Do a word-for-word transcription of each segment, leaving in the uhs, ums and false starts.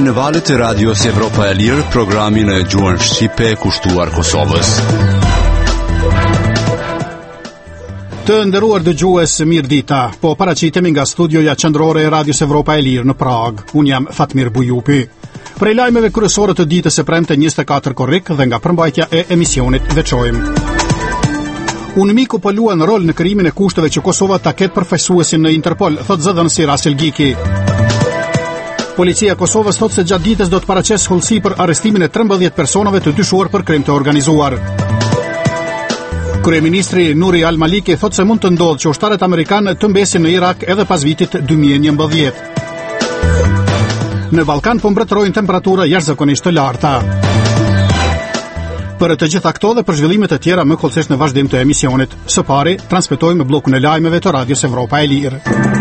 në valët e radios Evropa e Lirë, programin e gjuhën shqipe kushtuar Kosovës. Të nderuar dëgjues, mirë dita. Po paraqitemi nga studioja qendrore e Radios Evropa e Lirë në Prag. Unë jam Fatmir Bujupi. Prej lajmeve kryesore të ditës së premte njëzet e katër korrik dhe nga përmbajtja e emisionit veçojmë. Unimiku po luan rol në krijimin e kushteve që Kosova ta ketë përfaqësuesin në Interpol, thot zëdhënësi Rasel Giki. Policia e Kosovës thot se gjatë ditës do të paraqes hollësi për arrestimin e trembëdhjetë personave të dyshuar për krim të organizuar. Kryeministri Nuri Al-Maliki thot se mund të ndodhë që ushtarët amerikanë të mbesin në Irak edhe pas vitit dy mijë e njëmbëdhjetë. Në Ballkan po mbretërojnë temperatura jashtëzakonisht të larta. Për të gjitha këto dhe për zhvillimet e tjera më kollësisht në vazhdim të emisionit. Së pari, transmetojmë bllokun e lajmeve të Radios Evropa e Lirë.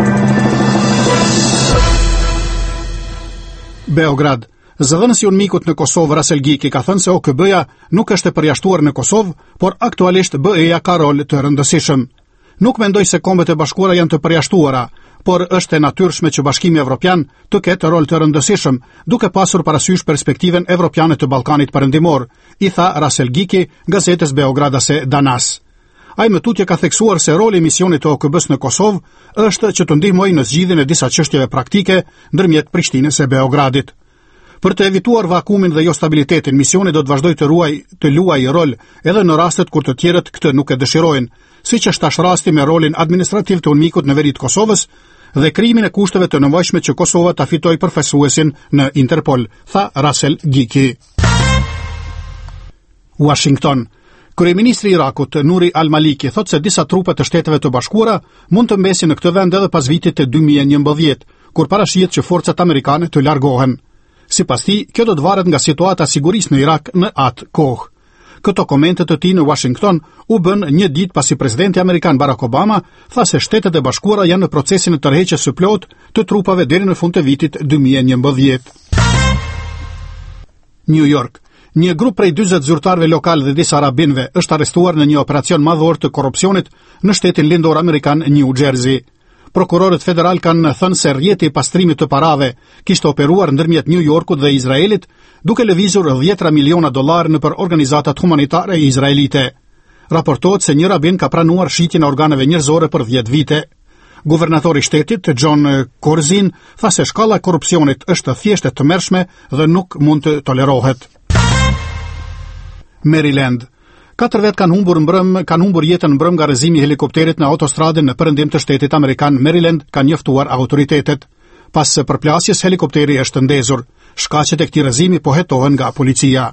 Beograd. Zëdhënësi unimikut në Kosovë Rasel Giki ka thënë se O K B-ja nuk është e përjashtuar në Kosovë, por aktualisht B E-ja ka rol të rëndësishëm. Nuk mendoj se Kombet e Bashkuara janë të përjashtuara, por është e natyrshme që Bashkimi Evropian të ketë rol të rëndësishëm, duke pasur parasysh perspektiven evropiane të Ballkanit Perëndimor, i tha Rasel Giki gazetës Beogradase Danas. Ai më tutje ka theksuar se roli i misionit të O K B-s në Kosovë është që të ndihmojë në zgjidhjen e disa çështjeve praktike ndërmjet Prishtinës e Beogradit. Për të evituar vakumin dhe jo stabilitetin, misioni do të vazhdojë të ruaj të luajë rol edhe në rastet kur të tjerët këtë nuk e dëshirojnë, siç është tash rasti me rolin administrativ të unimikut në veri të Kosovës dhe krijimin e kushteve të nevojshme që Kosova ta fitojë përfaqësuesin në Interpol, tha Rasel Giki. Washington. Kryeministri i Irakut Nuri Al-Maliki thot se disa trupe të Shteteve të Bashkuara mund të mbesin në këtë vend edhe pas vitit të dy mijë e njëmbëdhjetë, kur parashihet që forcat amerikane të largohen. Sipas tij, kjo do të varet nga situata sigurisë në Irak në atë kohë. Këto komente të tij në Washington u bën një ditë pasi presidenti amerikan Barack Obama tha se Shtetet e Bashkuara janë në procesin e tërheqjes së plotë të trupave deri në fund të vitit dy mijë e njëmbëdhjetë. New York. Një grup prej dyzet zyrtarëve lokal dhe disa rabinëve është arrestuar në një operacion madhor të korrupsionit në shtetin lindor amerikan New Jersey. Prokurorët federal kanë thënë se rrjeti i pastrimit të parave kishte operuar ndërmjet New Yorkut dhe Izraelit, duke lëvizur dhjetra miliona dollarë nëpër organizatat humanitare izraelite. Raportohet se një rabin ka pranuar shitjen e organeve njerëzore për dhjetë vite. Guvernatori i shtetit, John Corzine, tha se shkalla e korrupsionit është thjesht e tmerrshme dhe nuk mund të tolerohet. Maryland. Katër vetë kanë humbur mbrëm, kanë humbur jetën mbrëm nga rrëzimi i helikopterit në autostradën në perëndim të shtetit amerikan Maryland, kanë njoftuar autoritetet. Pas së përplasjes, helikopteri është ndezur. Shkaqet e këtij rrëzimi po hetohen nga policia.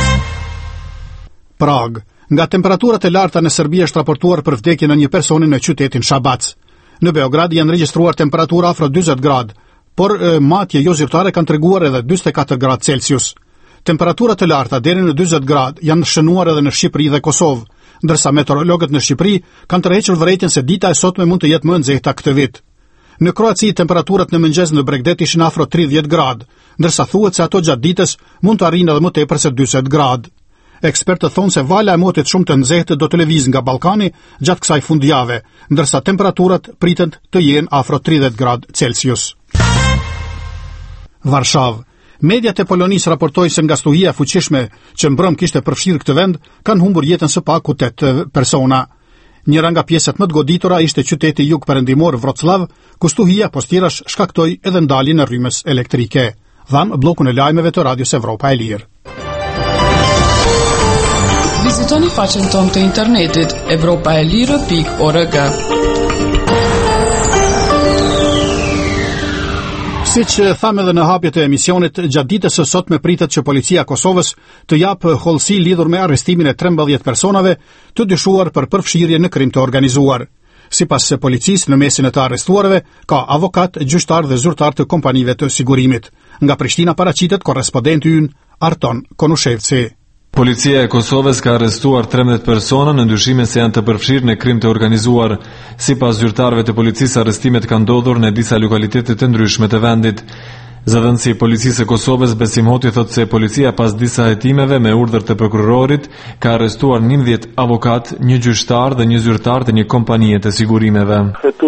Prag. Nga temperaturat e larta në Serbi është raportuar për vdekjen e një personi në qytetin Shabac. Në Beograd janë regjistruar temperatura afro dyzet gradë, por e, matje jo zyrtare kanë treguar edhe dyzet e katër gradë Celsius. Temperaturat të larta deri në dyzet gradë janë shënuar edhe në Shqipëri dhe Kosovë, ndërsa meteorologët në Shqipëri kanë tërhequr vërejtjen se dita e sotme mund të jetë më e nxehta këtë vit. Në Kroaci temperaturat në mëngjes në Bregdet ishin afro tridhjetë gradë, ndërsa thuhet se ato gjatë ditës mund të arrijnë edhe më tepër se dyzet gradë. Ekspertët thonë se vala e motit shumë të nxehtë do të lëvizë nga Ballkani gjatë kësaj fundjavë, ndërsa temperaturat priten të jenë afro tridhjetë gradë Celsius. Varshavë. Mediat e Polonisë raportojnë se nga stuhia fuqishme që mbrëm kishte përfshirë këtë vend, kanë humbur jetën së paku tetë persona. Njëra nga pjesët më të goditura ishte qyteti jug perëndimor Wrocław, ku stuhia postirash shkaktoi edhe ndaljen e rrymës elektrike. Dhan bllokun e lajmeve të Radios Evropa e Lirë. Vizitoni faqen tonë të internetit evropa e lirë pikë org. Siç thamë edhe në hapjet e emisionit, gjatë ditës së sotme pritet që policia e Kosovës të japë hollësi lidhur me arrestimin e trembëdhjetë personave të dyshuar për përfshirje në krim të organizuar. Sipas policisë, në mesin e të arrestuarve ka avokat, gjyqtar dhe zyrtar të kompanive të sigurimit. Nga Prishtina paraqitet korrespondenti ynë Arton Konushevci. Policia e Kosovës ka arrestuar trembëdhjetë persona në ndyshimin se janë të përfshirë në krim të organizuar. Sipas zyrtarëve të policisë, arrestimet kanë ndodhur në disa lokalitete të ndryshme të vendit. Zëdhënësi i policisë e Kosovës Besim Hoti thotë se policia pas disa hetimeve me urdhër të prokurorit ka arrestuar njëmbëdhjetë avokat, një gjyqtar dhe një zyrtar të një kompanie të sigurimeve. Hetues të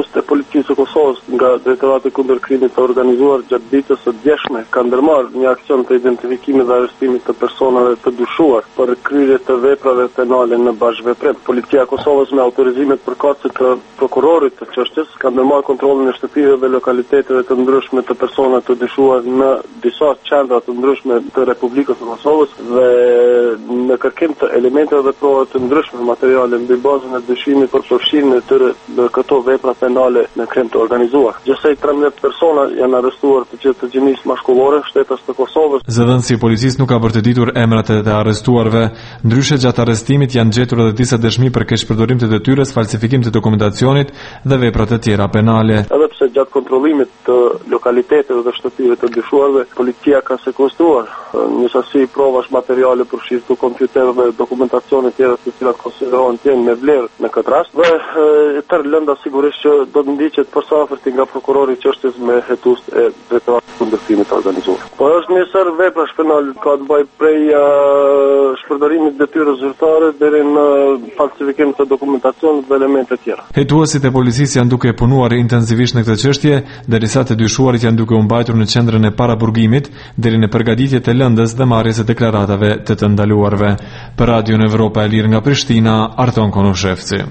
Policisë së Kosovës nga Drejtorati kundër krimit të organizuar gjatë ditës së djeshme ka ndërmarrë një aksion të identifikimit dhe arrestimit të personave të dyshuar për kryerje të veprave penale në bashkëveprim. Policia e Kosovës me autorizimet përkatëse të prokurorit të çështjes ka ndërmarrë kontrollin e shtëpive dhe lokaliteteve të ndryshme të personave të dyshuar në disa qendra të ndryshme të Republikës së Kosovës dhe në kërkim të elementeve dhe provave të ndryshme materiale mbi bazën e dyshimit për përfshirjen e tyre në këto vepra penale në krim të organizuar. Gjithsej trembëdhjetë persona janë arrestuar të gjithë të gjinisë mashkullore shtetas të Kosovës. Zëdhënësi i policisë nuk ka vërtetitur emrat e të arrestuarve, ndryshe gjatë arrestimit janë gjetur edhe disa dëshmi për keqpërdorim të detyrës, falsifikim të dokumentacionit dhe vepra të tjera penale. Edhe pse gjatë kontrollimit të lokaliteteve dhe shtëpive të dyshuarve, policia ka sekuestruar një sasi provash materiale përfshirë të kompjuterëve dhe dokumentacione tjera të cilat konsiderohen të jenë me vlerë në këtë rast. Dhe e tërë lënda sigurisht që do të ndiqet përsaferti nga prokurori i çështjes me hetus e Drejtoratit kundër krimit të organizuar. Po është njësër veprash penal ka të bëjë prej uh, shpërdorimit detyrës zyrtare deri në falsifikim të dokumentacionit dhe elemente tjera. Hetuesit e policisë janë duke punuar intensivisht në këtë çështje, derisa të dyshuarit janë duke u mbajtur në qendrën e paraburgimit deri në përgatitje të lëndës dhe marrjes së deklaratave të të ndaluarve. Për Radion Evropa e Lirë nga Prishtina, Arton Konushevci.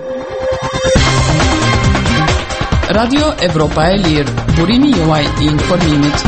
Radio Evropa e Lirë, burimi juaj i informimit.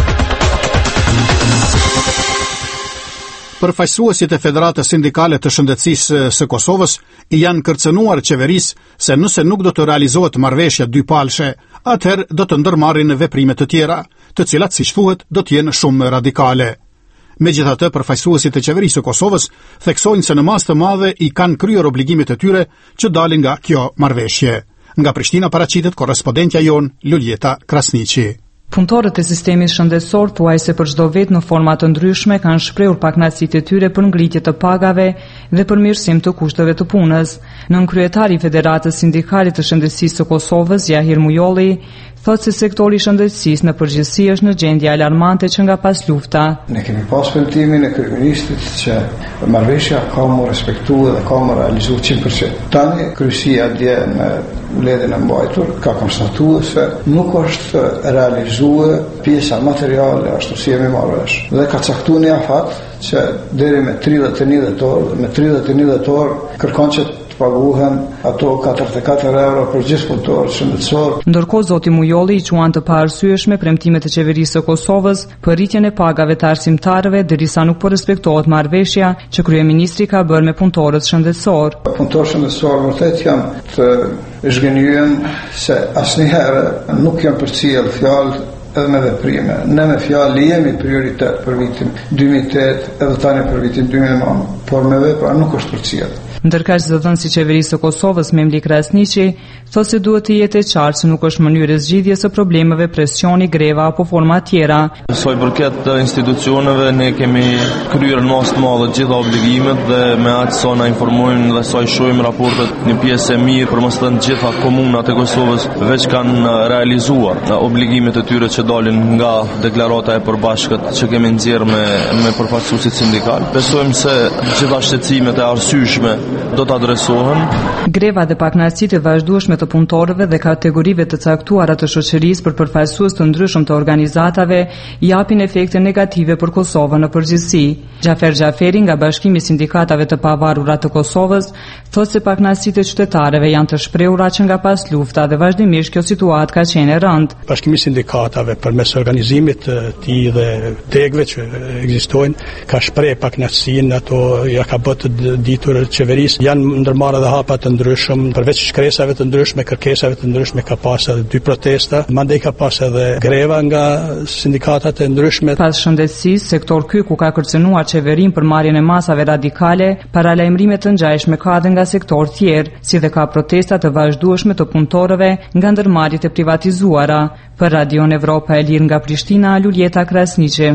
Përfaqësuesit e Federatës Sindikale të Shëndetësisë së Kosovës i janë kërcënuar qeverisë se nëse nuk do të realizohet marrëveshja dypalshe, atëherë do të ndërmarrin veprime të tjera, të cilat siç thuhet do të jenë shumë radikale. Megjithatë, përfaqësuesit e qeverisë së Kosovës theksojnë se në masë të madhe i kanë kryer obligimet e tyre që dalin nga kjo marrëveshje. Nga Prishtina paraqitet korrespondentja jon Luljeta Krasniqi. Punëtorët e sistemit shëndetësor thuajse për çdo vit në forma të ndryshme kanë shprehur pakënaqësitë e tyre për ngritje të pagave dhe për mirësim të kushteve të punës. Nënkryetari i Federatës Sindikale të Shëndetësisë së Kosovës, Jahir Mujolli, thotë se sektori i shëndetësisë në përgjithësi është në gjendje alarmante që nga pas lufta. Ne kemi pas pendimin e kryeministit që marrëveshja ka mu respektuar dhe ka mu realizuar cent përqind. Tani kryesia dje në mbledhjen e mbajtur ka konstatuar se nuk është realizuar pjesa materiale ashtu si jemi marrë vesh. Dhe ka caktuar një afat që deri me tridhjetë e një dhjetor, me tridhjetë e një dhjetor kërkon që paguhen ato katërdhjetë e katër euro për gjithë punëtorët shëndetësor. Ndërkohë zoti Mujolli i quan të paarsyeshme premtimet e qeverisë së Kosovës për rritjen e pagave të arsimtarëve derisa nuk po respektohet marrëveshja që kryeministri ka bërë me punëtorët shëndetësor. Punëtorët shëndetësor vërtet janë të zhgënjyen se asnjëherë nuk janë përcjell fjalë edhe me veprime. Ne me fjalë jemi prioritet për vitin dy mijë e tetë edhe tani për vitin dy mijë e nëntë, por me vepra nuk është përcjell. Ndërkaq zëdhënësi i qeverisë së Kosovës Memli Krasniqi thotë se duhet të jetë e qartë se nuk është mënyrë e zgjidhjes së problemeve presioni, greva apo forma tjera. Sa i përket institucioneve, ne kemi kryer në mas të madhe të gjitha obligimet dhe me aq sa na informojnë dhe sa i shohim raportet, një pjesë e mirë për mos thënë të gjitha komunat e Kosovës veç kanë realizuar obligimet e tyre që dalin nga deklarata e përbashkët që kemi nxjerrë me me përfaqësuesit sindikal. Besojmë se gjitha shqetësimet e arsyeshme do të adresohen. Greva dhe pakënaqësitë e vazhdueshme të punëtorëve dhe kategorive të caktuara të shoqërisë për përfaqësues të ndryshëm të organizatave japin efekte negative për Kosovën në përgjithësi. Xhafer Xhaferi nga Bashkimi i Sindikatave të Pavarura të Kosovës thotë se pakënaqësitë e qytetarëve janë të shprehura që nga pas lufta dhe vazhdimisht kjo situatë ka qenë e rëndë. Bashkimi i Sindikatave përmes organizimit të tij dhe degëve që ekzistojnë ka shprehë pakënaqësinë, ato ja ka bërë të ditur qeverisë, janë ndërmarrë edhe hapa të ndryshëm, përveç shkresave të ndryshme, kërkesave të ndryshme ka pas edhe dy protesta, mandej ka pas edhe greva nga sindikatat e ndryshme. Pas shëndetësisë, sektor ky ku ka kërcënuar qeverinë për marrjen e masave radikale, paralajmërime të ngjashme ka edhe nga sektor tjerë, si dhe ka protesta të vazhdueshme të punëtorëve nga ndërmarrjet e privatizuara. Për Radion Evropa e Lirë nga Prishtina, Luljeta Krasniqi.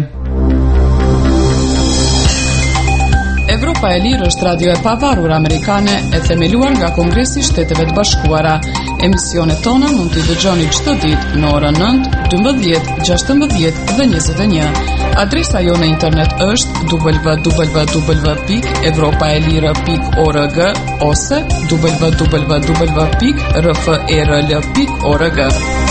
Evropa e Lirë është radio e pavarur amerikane e themeluar nga Kongresi i Shteteve të Bashkuara. Emisionet tona mund t'i dëgjoni çdo ditë në orën nëntë, dymbëdhjetë, gjashtëmbëdhjetë dhe njëzet e një. Adresa jo në internet është w w w pikë evropaelire pikë org ose w w w pikë r f e r l pikë org.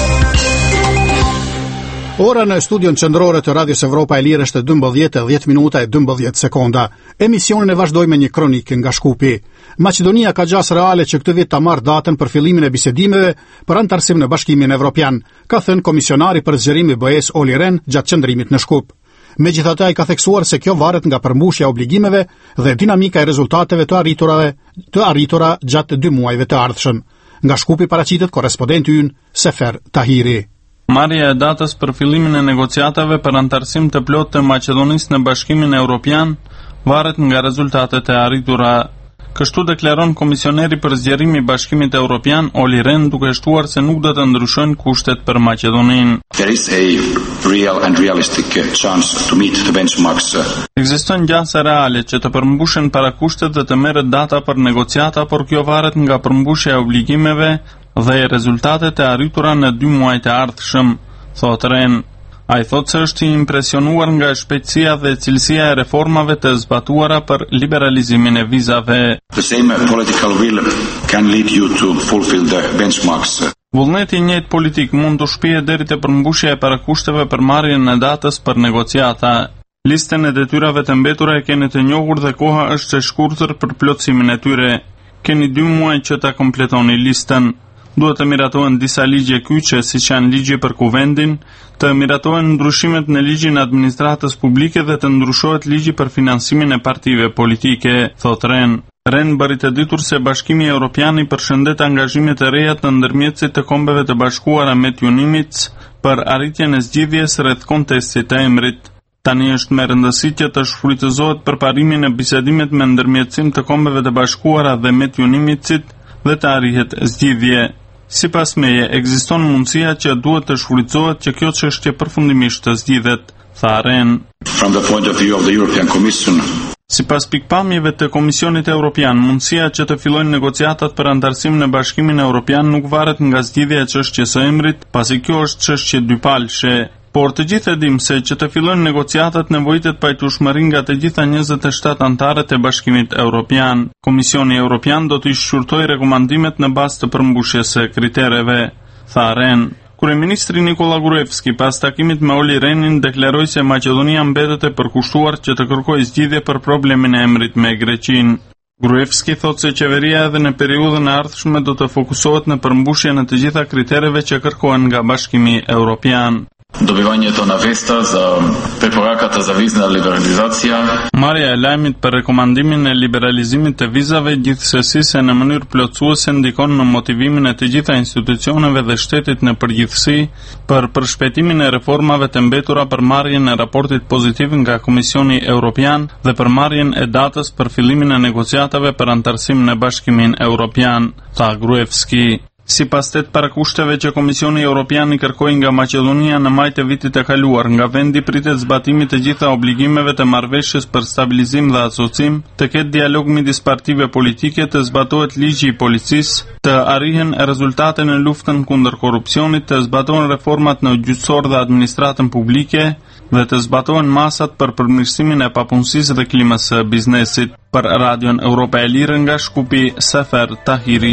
Ora në studion qendrore të Radios Evropa e Lirë është dymbëdhjetë e dhjetë minuta e dymbëdhjetë sekonda. Emisionin e vazhdoj me një kronikë nga Shkupi. Maqedonia ka gjas reale që këtë vit ta marrë datën për fillimin e bisedimeve për antarësim në Bashkimin Evropian, ka thënë komisionari për zgjerim i B E S Olli Rehn gjatë qëndrimit në Shkup. Megjithatë, ai ka theksuar se kjo varet nga përmbushja e obligimeve dhe dinamika e rezultateve të arritura të arritura gjatë dy muajve të ardhshëm. Nga Shkupi paraqitet korrespondenti ynë Sefer Tahiri. Marrja e datës për fillimin e negociatave për antarësim të plotë të Maqedonisë në Bashkimin Evropian varet nga rezultatet e arritura. Kështu deklaron komisioneri për zgjerim i Bashkimit Evropian Olli Rehn, duke shtuar se nuk do të ndryshojnë kushtet për Maqedoninë. There is a real and realistic chance to meet the benchmarks. Ekziston gjasa reale që të përmbushen parakushtet dhe të merret data për negociata, por kjo varet nga përmbushja e obligimeve dhe rezultatet e arritura në dy muajt e ardhshëm, thot Rehn. Ai thotë se është i impresionuar nga shpejtësia dhe cilësia e reformave të zbatuara për liberalizimin e vizave. The same political will can lead you to fulfill the benchmarks. Vullneti i njëjtë politik mund të shpije deri te përmbushja e parakushteve për marrjen e datës për negociata. Listën e detyrave të mbetura e keni të njohur dhe koha është e shkurtër për plotësimin e tyre. Keni dy muaj që ta kompletoni listën. Duhet të miratohen disa ligje kyçe, siç janë ligji për kuvendin, të miratohen ndryshimet në ligjin e administratës publike dhe të ndryshohet ligji për finansimin e partive politike, thot Rehn. Rehn bëri të ditur se Bashkimi Evropian i përshëndet angazhimet e reja të ndërmjetësit të Kombeve të Bashkuara me Unimits për arritjen e zgjidhjes rreth kontestit të emrit. Tani është me rëndësi që të shfrytëzohet përparimin e bisedimit me ndërmjetësim të Kombeve të Bashkuara dhe me Unimitsit dhe të arrihet zgjidhje. Sipas meje, ekziston mundësia që duhet të shfrytëzohet që kjo çështje përfundimisht të zgjidhet, tha Rehn. From the point of view of the European Commission, sipas pikpamjeve të Komisionit Evropian, mundësia që të fillojnë negociatat për antarësim në Bashkimin Evropian nuk varet nga zgjidhja e çështjes së emrit, pasi kjo është çështje dypalshe. Por të gjithë e dim se që të fillojnë negociatat nevojitet pajtueshmëri nga të gjitha njëzet e shtatë antarët e Bashkimit Evropian. Komisioni Evropian do të shqyrtojë rekomandimet në bazë të përmbushjes së kritereve, tha Rehn. Kryeministri Nikola Gruevski pas takimit me Olli Rehnin deklaroi se Maqedonia mbetet e përkushtuar që të kërkojë zgjidhje për problemin e emrit me Greqinë. Gruevski thotë se qeveria edhe në periudhën e ardhshme do të fokusohet në përmbushjen e të gjitha kritereve që kërkohen nga Bashkimi Evropian. Dobywanie to na vesta za preporuka za vizna liberalizacja. Marrja e lajmit për rekomandimin e liberalizimit të vizave gjithsesi se në mënyrë plotësuese ndikon në motivimin e të gjitha institucioneve dhe shtetit në përgjithësi për përshpejtimin e reformave të mbetura për marrjen e raportit pozitiv nga Komisioni Evropian dhe për marrjen e datës për fillimin e negociatave për antarësim në Bashkimin Evropian, tha Gruevski. Sipas tetë parakushteve që Komisioni Evropian i kërkoi nga Maqedonia në maj të vitit të kaluar, nga vendi pritet zbatimi të gjitha obligimeve të marrëveshjes për stabilizim dhe asocim, të ketë dialog midis partive politike, të zbatohet ligji i policisë, të arrihen rezultate në luftën kundër korrupsionit, të zbatohen reformat në gjyqësor dhe administratën publike dhe të zbatohen masat për përmirësimin e papunësisë dhe klimës së biznesit. Për Radion Evropa e Lirë nga Shkupi, Sefer Tahiri.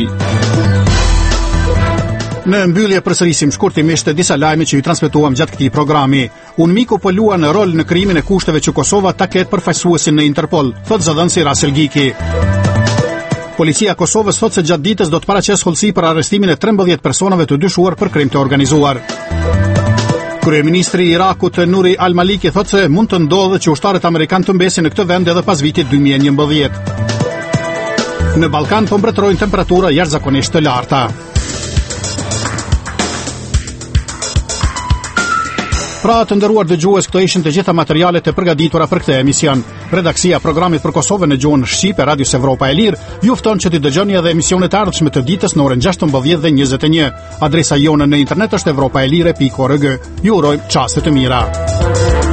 Në mbyllje përsërisim shkurtimisht disa lajme që ju transmetuam gjatë këtij programi. UNMIKu po luan rol në krijimin e kushteve që Kosova ta ketë përfaqësuesin në Interpol, thot zëdhënësi Rasel Giki. Policia e Kosovës thot se gjatë ditës do të paraqes hollësi për arrestimin e trembëdhjetë personave të dyshuar për krim të organizuar. Kryeministri i Irakut Nuri Al-Maliki thot se mund të ndodhë që ushtarët amerikanë të mbesin në këtë vend edhe pas vitit dy mijë e njëmbëdhjetë. Në Ballkan po mbretërojnë temperatura jashtëzakonisht të larta. Pra të nderuar dëgjues, këto ishin të gjitha materialet e përgatitura për këtë emision. Redaksia e programit për Kosovën në gjuhën shqipe Radios Evropa e Lirë ju fton që të dëgjoni edhe emisionet e ardhshme të ditës në orën gjashtëmbëdhjetë dhe njëzet e një. Adresa jone në internet është evropaelire pikë org. Ju urojmë çaste të mira.